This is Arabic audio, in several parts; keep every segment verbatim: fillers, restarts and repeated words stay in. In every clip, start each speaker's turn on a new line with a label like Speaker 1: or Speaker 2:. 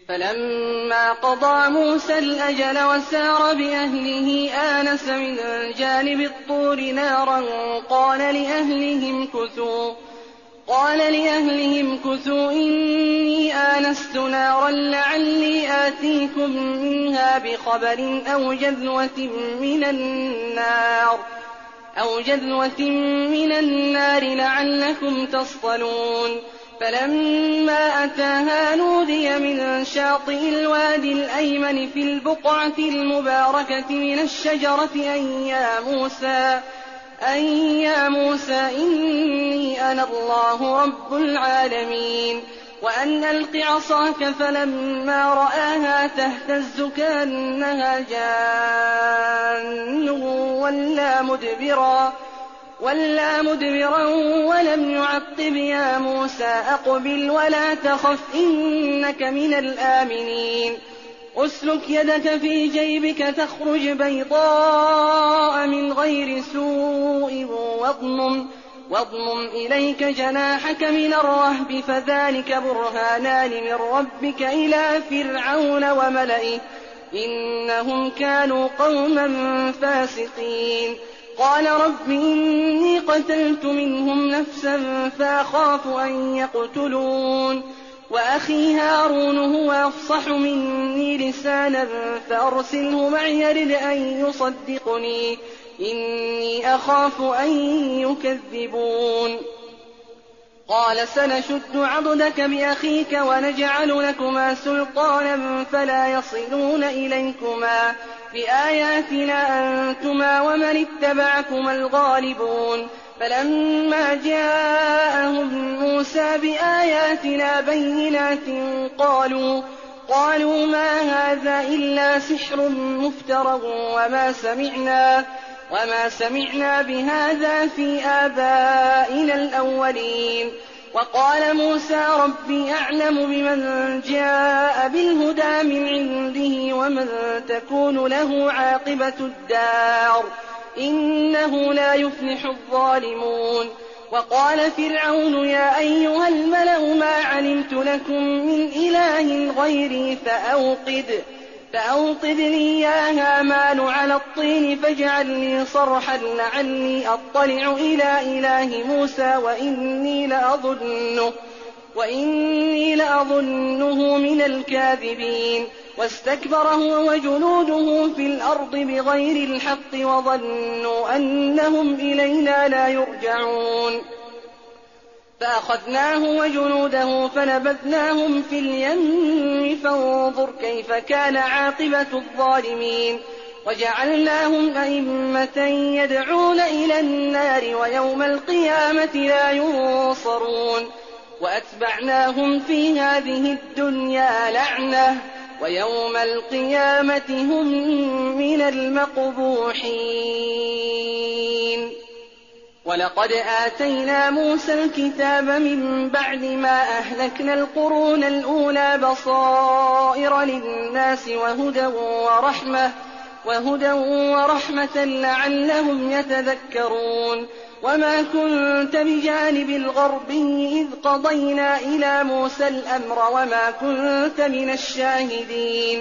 Speaker 1: فلما قضى موسى الأجل وسار بأهله آنس من جانب الطور نارا قال لأهلهم كثوا قال لأهلهم كثوا إني آنست نارا لعلي آتيكم منها بخبر أو جذوة من النار أو جذوة من النار لعلكم تصطلون. فلما أتاها نودي من شاطئ الوادي الأيمن في البقعة المباركة من الشجرة أن يا موسى أن يا موسى إني أنا الله رب العالمين وأن ألق عصاك. فلما رآها تهتز كأنها جان ولا مدبرا ولا مدبرا ولم يعقب يا موسى أقبل ولا تخف إنك من الآمنين. أسلك يدك في جيبك تخرج بيضاء من غير سوء واضمم واضمم إليك جناحك من الرهب فذلك برهانان من ربك إلى فرعون وملئه إنهم كانوا قوما فاسقين. قال رب إني قتلت منهم نفسا فأخاف أن يقتلون وأخي هارون هو أفصح مني لسانا فأرسله معي يرد أن يصدقني إني أخاف أن يكذبون. قال سنشد عضدك بأخيك ونجعل لكما سلطانا فلا يصلون إليكما بآياتنا أنتما ومن اتبعكما الغالبون. فلما جاءهم موسى بآياتنا بينات قالوا قالوا ما هذا إلا سحر مفترى وما سمعنا وما سمعنا بهذا في آبائنا الأولين. وقال موسى ربي أعلم بمن جاء بالهدى من عنده ومن تكون له عاقبة الدار إنه لا يفلح الظالمون. وقال فرعون يا أيها الملأ ما علمت لكم من إله غيري فأوقد فأوقد لي يا هامان على الطين فاجعل لي صرحا لعلي أطلع إلى إله موسى وإني لأظنه, وإني لأظنه من الكاذبين. واستكبر هو وجنوده في الأرض بغير الحق وظنوا أنهم إلينا لا يرجعون. فأخذناه وجنوده فنبذناهم في اليم فانظر كيف كان عاقبة الظالمين. وجعلناهم أئمة يدعون إلى النار ويوم القيامة لا ينصرون. وأتبعناهم في هذه الدنيا لعنة ويوم القيامة هم من المقبوحين. ولقد آتينا موسى الكتاب من بعد ما أهلكنا القرون الأولى بصائر للناس وهدى ورحمة, وهدى ورحمة لعلهم يتذكرون. وما كنت بجانب الغربي إذ قضينا إلى موسى الأمر وما كنت من الشاهدين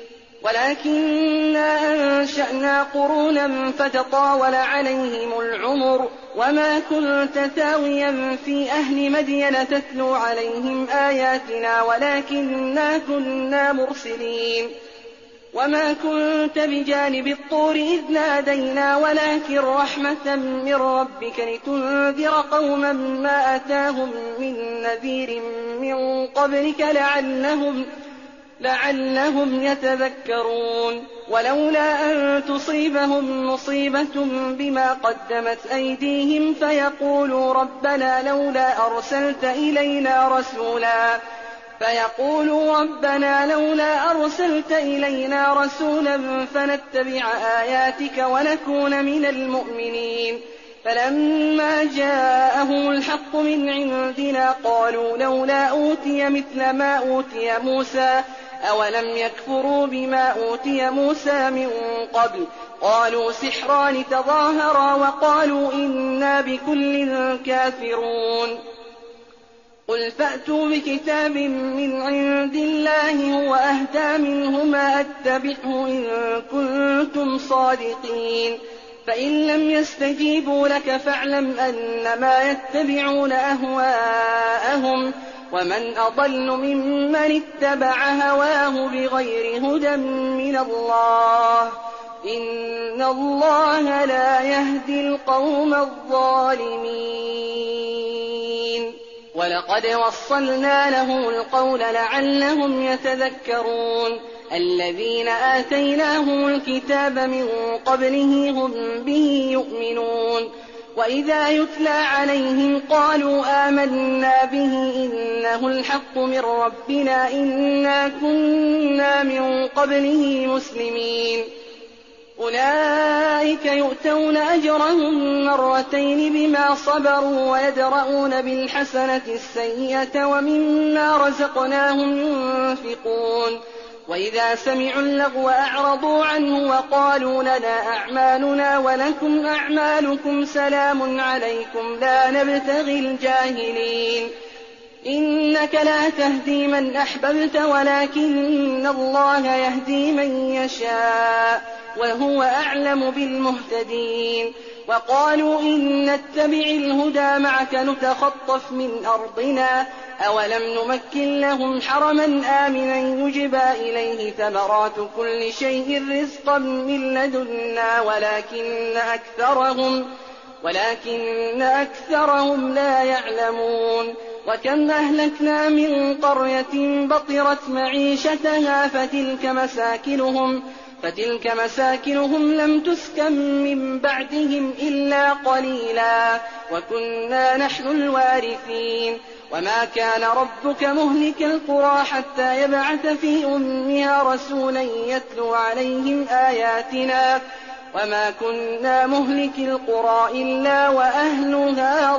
Speaker 1: ولكننا أنشأنا قرونا فتطاول عليهم العمر وما كنت ثاويا في أهل مدين تتلو عليهم آياتنا ولكننا كنا مرسلين. وما كنت بجانب الطور إذ نادينا ولكن رحمة من ربك لتنذر قوما ما أتاهم من نذير من قبلك لعلهم, لعلهم يتذكرون. ولولا أن تصيبهم مصيبة بما قدمت أيديهم فيقولوا ربنا لولا أرسلت إلينا رسولا فيقولوا ربنا لولا أرسلت إلينا رسولا فنتبع آياتك ونكون من المؤمنين. فلما جاءهم الحق من عندنا قالوا لولا أوتي مثل ما أوتي موسى أولم يكفروا بما أوتي موسى من قبل قالوا سحران تظاهرا وقالوا إنا بكل كافرون. قل فأتوا بكتاب من عند الله هو أهدى منهما أتبعه إن كنتم صادقين فإن لم يستجيبوا لك فاعلم أنما يتبعون أهواءهم ومن أضل ممن اتبع هواه بغير هدى من الله إن الله لا يهدي القوم الظالمين ولقد وصلنا لهم القول لعلهم يتذكرون الذين آتيناهم الكتاب من قبله هم به يؤمنون وإذا يتلى عليهم قالوا آمنا به إنه الحق من ربنا إنا كنا من قبله مسلمين أولئك يؤتون أجرهم مرتين بما صبروا ويدرؤون بالحسنة السيئة ومما رزقناهم ينفقون وإذا سمعوا اللغو أعرضوا عنه وقالوا لنا أعمالنا ولكم أعمالكم سلام عليكم لا نبتغي الجاهلين إنك لا تهدي من أحببت ولكن الله يهدي من يشاء وهو أعلم بالمهتدين وقالوا إن نتبع الهدى معك نتخطف من أرضنا أولم نمكن لهم حرما آمنا يجبى إليه ثمرات كل شيء رزقا من لدنا ولكن أكثرهم, ولكن أكثرهم لا يعلمون وكم أهلكنا من قرية بطرت معيشتها فتلك مساكنهم فتلك مساكنهم لم تسكن من بعدهم إلا قليلا وكنا نحن الوارثين وما كان ربك مهلك القرى حتى يبعث في أمها رسولا يتلو عليهم آياتنا وما كنا مهلك القرى إلا وأهلها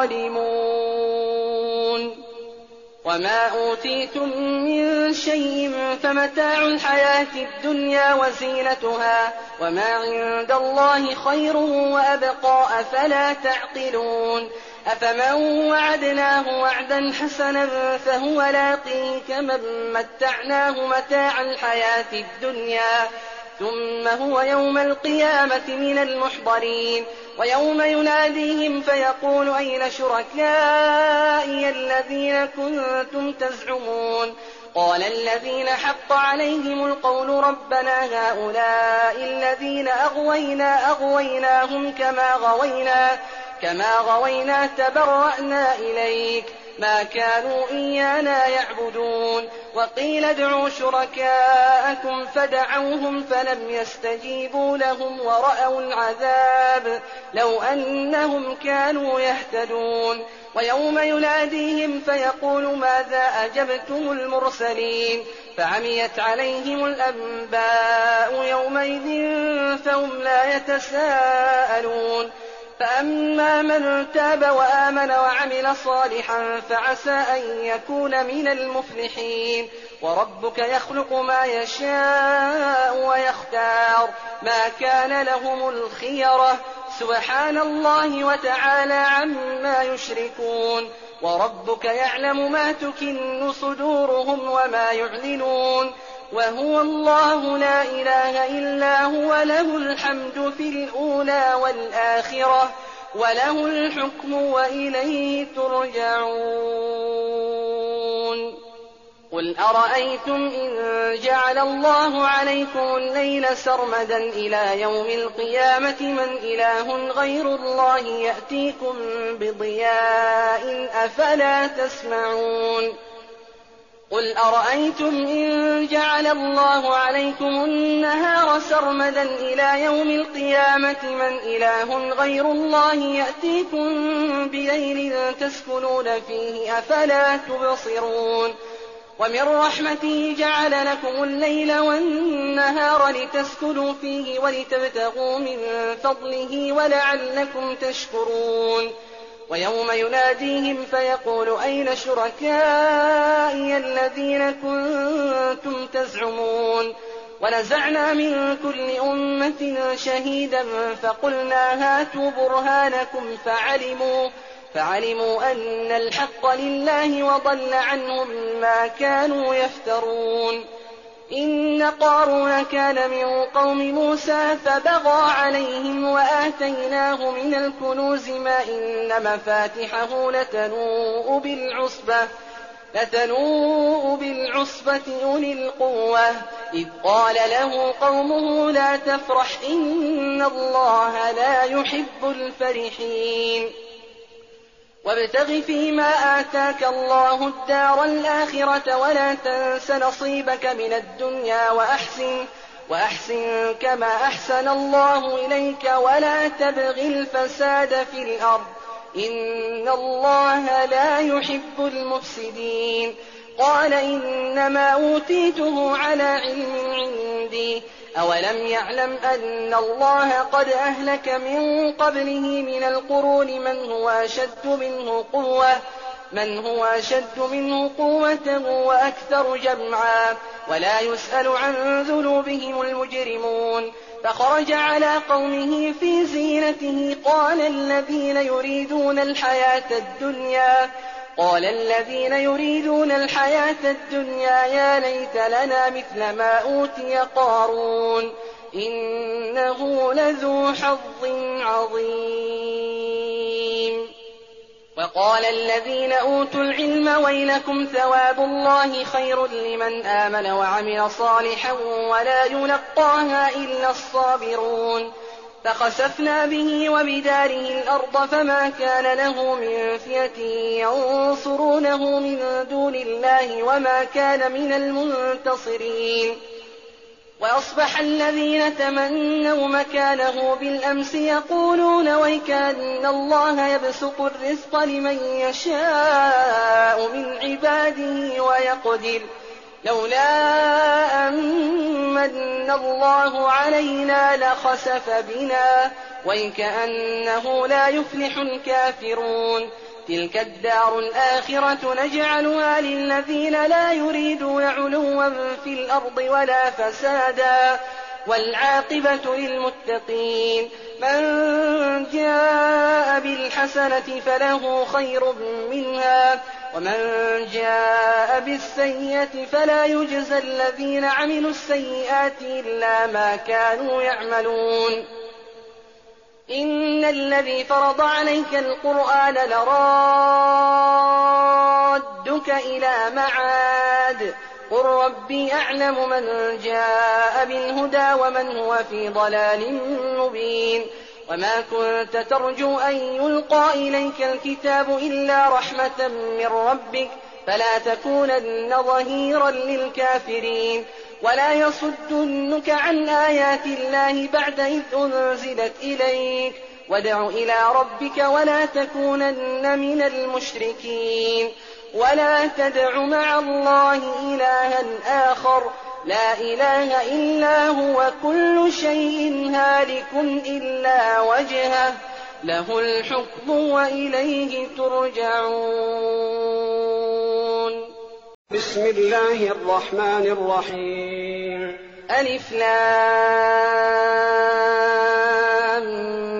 Speaker 1: ظالمون وما أوتيتم من شيء فمتاع الحياة الدنيا وزينتها وما عند الله خير وأبقى أفلا تعقلون أفمن وعدناه وعدا حسنا فهو لاقيه كمن متعناه متاع الحياة الدنيا ثم هو يوم القيامة من المحضرين ويوم يناديهم فيقول أين شركائي الذين كنتم تزعمون قال الذين حق عليهم القول ربنا هؤلاء الذين أغوينا أغويناهم كما غوينا كما غوينا تبرأنا إليك ما كانوا إيانا يعبدون وقيل ادعوا شركاءكم فدعوهم فلم يستجيبوا لهم ورأوا العذاب لو أنهم كانوا يهتدون ويوم يناديهم فيقول ماذا أجبتم المرسلين فعميت عليهم الأنباء يومئذ فهم لا يتساءلون فأما من تاب وآمن وعمل صالحا فعسى أن يكون من المفلحين وربك يخلق ما يشاء ويختار ما كان لهم الخيرة سبحان الله وتعالى عما يشركون وربك يعلم ما تكن صدورهم وما يعلنون وهو الله لا إله إلا هو له الحمد في الأولى والآخرة وله الحكم وإليه ترجعون قل أرأيتم إن جعل الله عليكم الليل سرمدا إلى يوم القيامة من إله غير الله يأتيكم بضياء أفلا تسمعون قل أرأيتم إن جعل الله عليكم النهار سرمدا إلى يوم القيامة من إله غير الله يأتيكم بليل تسكنون فيه أفلا تبصرون ومن رحمته جعل لكم الليل والنهار لتسكنوا فيه ولتبتغوا من فضله ولعلكم تشكرون ويوم يناديهم فيقول أين شركائي الذين كنتم تزعمون ونزعنا من كل أمة شهيدا فقلنا هاتوا برهانكم فعلموا فعلموا أن الحق لله وضل عنهم ما كانوا يفترون. إن قارون كان من قوم موسى فبغى عليهم وآتيناه من الكنوز ما إن مفاتحه لتنوء بالعصبة لتنوء بالعصبة أولي القوة إذ قال له قومه لا تفرح إن الله لا يحب الفرحين. وابتغ فيما آتاك الله الدار الآخرة ولا تنس نصيبك من الدنيا وأحسن وأحسن كما أحسن الله إليك ولا تبغ الفساد في الأرض إن الله لا يحب المفسدين. قال إنما أوتيته على علم عندي أولم يعلم أن الله قد أهلك من قبله من القرون من هو أشد منه قوة من هو أشد منه قوة وأكثر جمعا ولا يسأل عن ذنوبهم المجرمون. فخرج على قومه في زينته قال الذين يريدون الحياة الدنيا قال الذين يريدون الحياة الدنيا يا ليت لنا مثل ما أوتي قارون إنه لذو حظ عظيم. وقال الذين أوتوا العلم ويلكم ثواب الله خير لمن آمن وعمل صالحا ولا يلقاها إلا الصابرون. فخسفنا به وبداره الأرض فما كان له من فئة ينصرونه من دون الله وما كان من المنتصرين. وأصبح الذين تمنوا مكانه بالأمس يقولون ويكأن الله يبسط الرزق لمن يشاء من عباده ويقدر لولا أمن الله علينا لخسف بنا ويكأنه لا يفلح الكافرون. تلك الدار الآخرة نجعلها للذين لا يريدون علوا في الأرض ولا فسادا والعاقبة للمتقين. من جاء بالحسنة فله خير منها ومن جاء بالسيئة فلا يجزى الذين عملوا السيئات إلا ما كانوا يعملون. إن الذي فرض عليك القرآن لرادك إلى معاد قل ربي أعلم من جاء بالهدى ومن هو في ضلال مبين. وما كنت ترجو أن يلقى إليك الكتاب إلا رحمة من ربك فلا تكونن ظهيرا للكافرين. ولا يصدنك عن آيات الله بعد إذ أنزلت إليك وادع إلى ربك ولا تكونن من المشركين. ولا تدع مع الله إلها آخر لا إله إلا هو كل شيء هالك إلا وجهه له الحكم وإليه ترجعون.
Speaker 2: بسم الله الرحمن الرحيم.
Speaker 1: ألف لام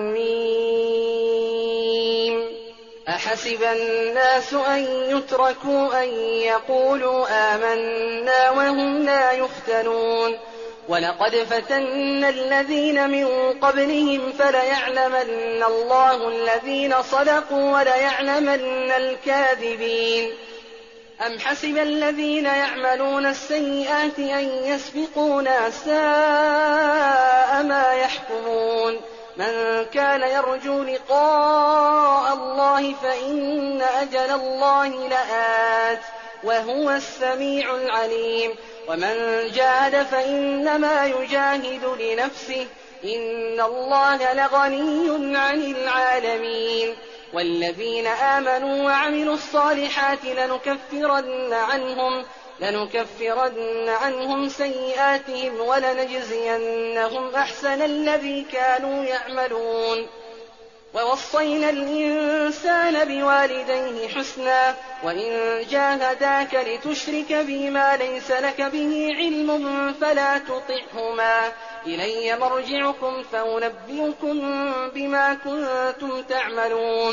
Speaker 1: ميم. أحسب الناس أن يتركوا أن يقولوا آمنا وهم لا يفتنون. ولقد فتنا الذين من قبلهم فليعلمن الله الذين صدقوا وليعلمن الكاذبين. أم حسب الذين يعملون السيئات أن يسبقونا ساء ما يحكمون. من كان يرجو لقاء الله فإن أجل الله لآت وهو السميع العليم. ومن جاهد فإنما يجاهد لنفسه إن الله لغني عن العالمين. والذين آمنوا وعملوا الصالحات لنكفرن عنهم لنكفرن عنهم سيئاتهم ولنجزينهم أحسن الذي كانوا يعملون. ووصينا الإنسان بوالديه حسنا وإن جاهداك لتشرك بي ما ليس لك به علم فلا تطعهما إلي مرجعكم فأنبئكم بما كنتم تعملون.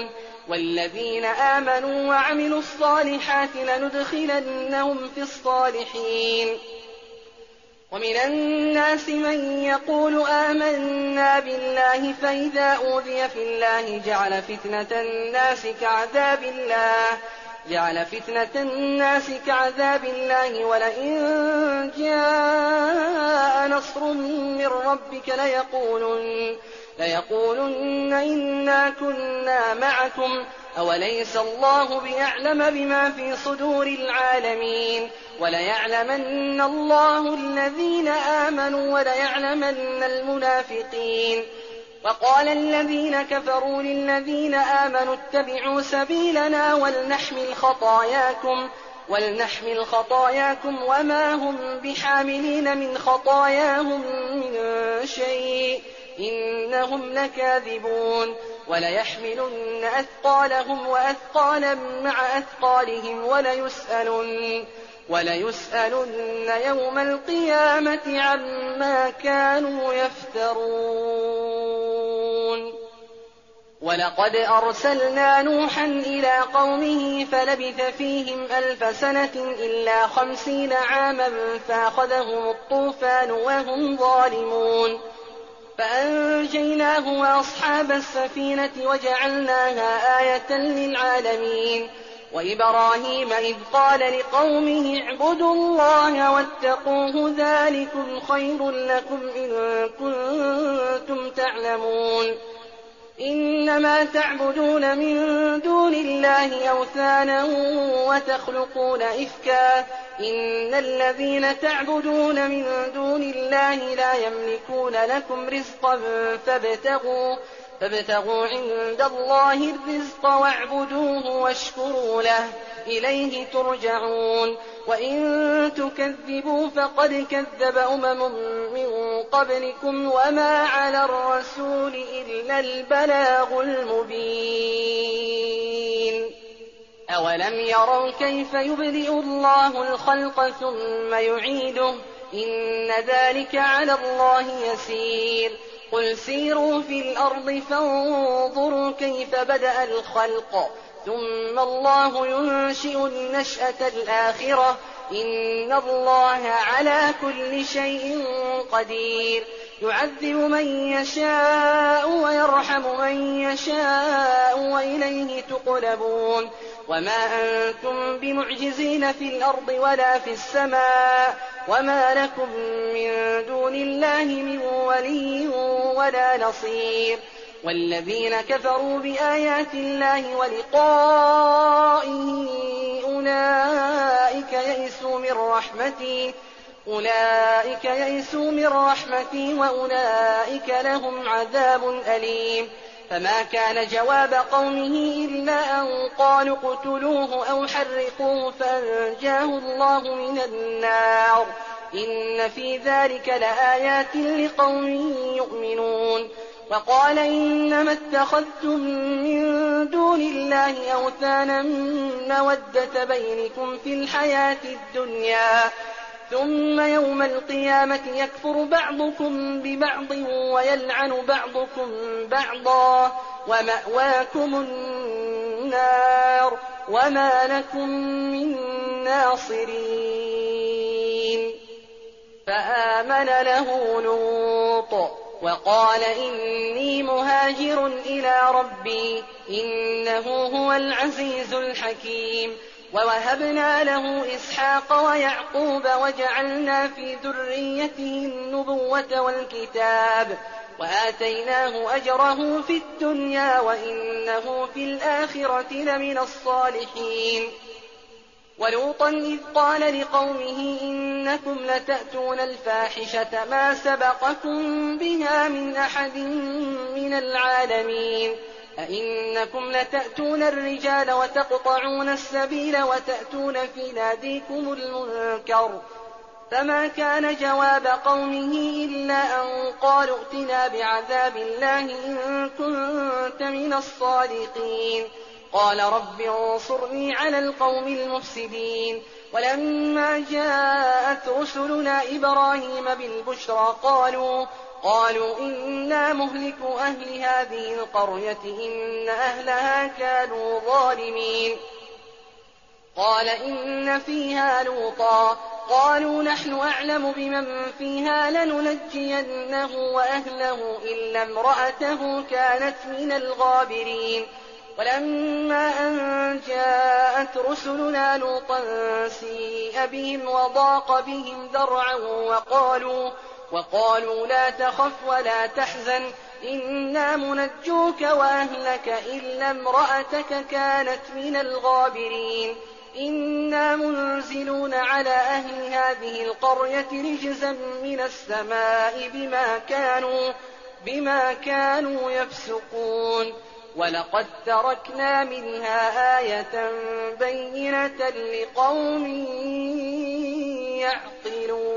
Speaker 1: والذين آمنوا وعملوا الصالحات لندخلنهم في الصالحين. ومن الناس من يقول آمنا بالله فإذا أوذي في الله جعل فتنة الناس كعذاب الله جعل فتنة الناس كعذاب الله ولئن جاء نصر من ربك ليقولن ليقولن إنا كنا معكم أوليس الله بأعلم بما في صدور العالمين وليعلمن الله الذين آمنوا وليعلمن المنافقين. وقال الذين كفروا للذين آمنوا اتبعوا سبيلنا ولنحمل خطاياكم ولنحمل خطاياكم وما هم بحاملين من خطاياهم من شيء إنهم لكاذبون. وليحملن أثقالهم وأثقالا مع أثقالهم وليسألن وليسألن يوم القيامة عما كانوا يفترون. ولقد أرسلنا نوحا إلى قومه فلبث فيهم ألف سنة إلا خمسين عاما فأخذهم الطوفان وهم ظالمون فأنجيناه وأصحاب السفينة وجعلناها آية للعالمين. وإبراهيم إذ قال لقومه اعبدوا الله واتقوه ذلكم خير لكم إن كنتم تعلمون. إنما تعبدون من دون الله أوثانا وتخلقون إفكا إن الذين تعبدون من دون الله لا يملكون لكم رزقا فابتغوا فابتغوا عند الله الرزق واعبدوه واشكروا له إليه ترجعون. وإن تكذبوا فقد كذب أمم من قبلكم وما على الرسول إلا البلاغ المبين. أولم يروا كيف يبدئ الله الخلق ثم يعيده إن ذلك على الله يسير. قل سيروا في الأرض فانظروا كيف بدأ الخلق ثم الله ينشئ النشأة الآخرة إن الله على كل شيء قدير. يعذب من يشاء ويرحم من يشاء وإليه تقلبون. وما أنتم بمعجزين في الأرض ولا في السماء وما لكم من دون الله من ولي ولا نصير. والذين كفروا بآيات الله ولقائه أولئك يئسوا من رحمتي أولئك يئسوا من رحمتي وأولئك لهم عذاب أليم. فما كان جواب قومه إلا أن قالوا اقتلوه أو حرقوه فأنجاه الله من النار إن في ذلك لآيات لقوم يؤمنون. وقال إنما اتخذتم من دون الله أوثانا مودة بينكم في الحياة الدنيا ثم يوم القيامة يكفر بعضكم ببعض ويلعن بعضكم بعضا ومأواكم النار وما لكم من ناصرين. فآمن له لوط وقال إني مهاجر إلى ربي إنه هو العزيز الحكيم. ووهبنا له إسحاق ويعقوب وجعلنا في ذريته النبوة والكتاب وآتيناه أجره في الدنيا وإنه في الآخرة لمن الصالحين. ولوطا إذ قال لقومه إنكم لتأتون الفاحشة ما سبقكم بها من أحد من العالمين أئنكم لتأتون الرجال وتقطعون السبيل وتأتون في ناديكم المنكر. فما كان جواب قومه إلا أن قالوا ائتنا بعذاب الله إن كنت من الصادقين. قال رب انصرني على القوم المفسدين. ولما جاءت رسلنا إبراهيم بالبشرى قالوا وقالوا إنا مهلكو أهل هذه القرية إن أهلها كانوا ظالمين. قال إن فيها لوطا قالوا نحن أعلم بمن فيها لننجينه وأهله إلا امرأته كانت من الغابرين. ولما أن جاءت رسلنا لوطا سيء بهم وضاق بهم ذرعا وقالوا, وقالوا لا تخف ولا تحزن إنا منجوك وأهلك إلا امرأتك كانت من الغابرين. إنا منزلون على أهل هذه القرية رجزا من السماء بما كانوا, بما كانوا يفسقون. ولقد تركنا منها آية بينة لقوم يعقلون.